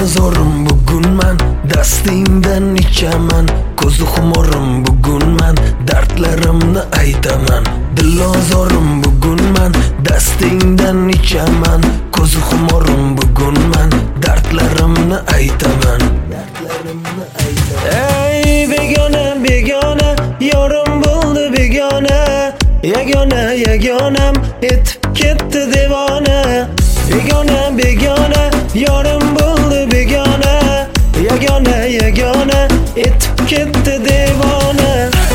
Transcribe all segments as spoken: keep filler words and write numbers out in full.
Dilozorim bugunman, dastingdan ichaman. Ko'zi xumorim bugunman, dardlarimni aytaman. Dilozorim bugunman, dastingdan ichaman. Ko'zi xumorim bugunman, dardlarimni aytaman. Dardlarimni aytaman. Ey begona begona, yorim bo'ldi begona. Yagona yagonam etib ketdi devona. Begona begona, yorim bo'ldi begona. Yagona yagona etib ketdi devona.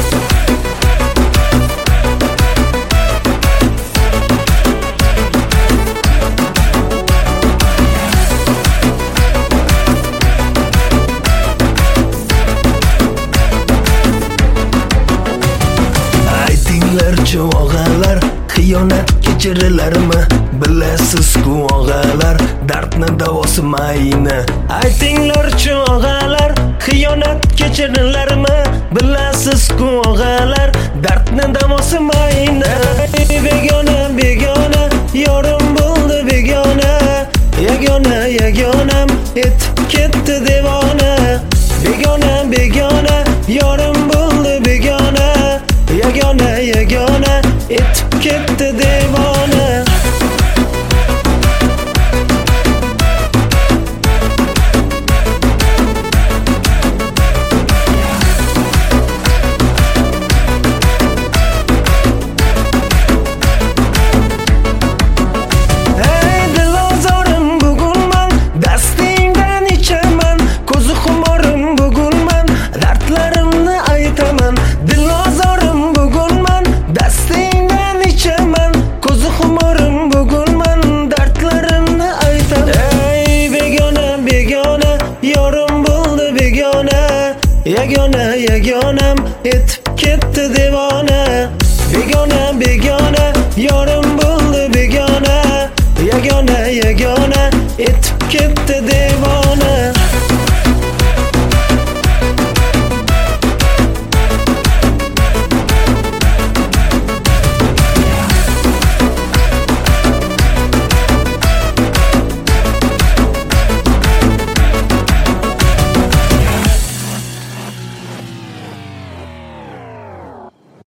Aytinglarchi og'alar, xiyonat kechirilarmi? Bilasiz-ku og'alar, dardni davosi mayni. Aytinglarchi og'alar, xiyonat kechirilarmi? Bilasiz-ku og'alar, dardni davosi mayni. Begona begona, yorim bo'ldi begona. Yagona yagonam etib ketdi devona. Begona begona, yorim bo'ldi begona. Yagona yagona etib ketdi devona. Yagona yagonam etib ketdi devona. Begona begona, yor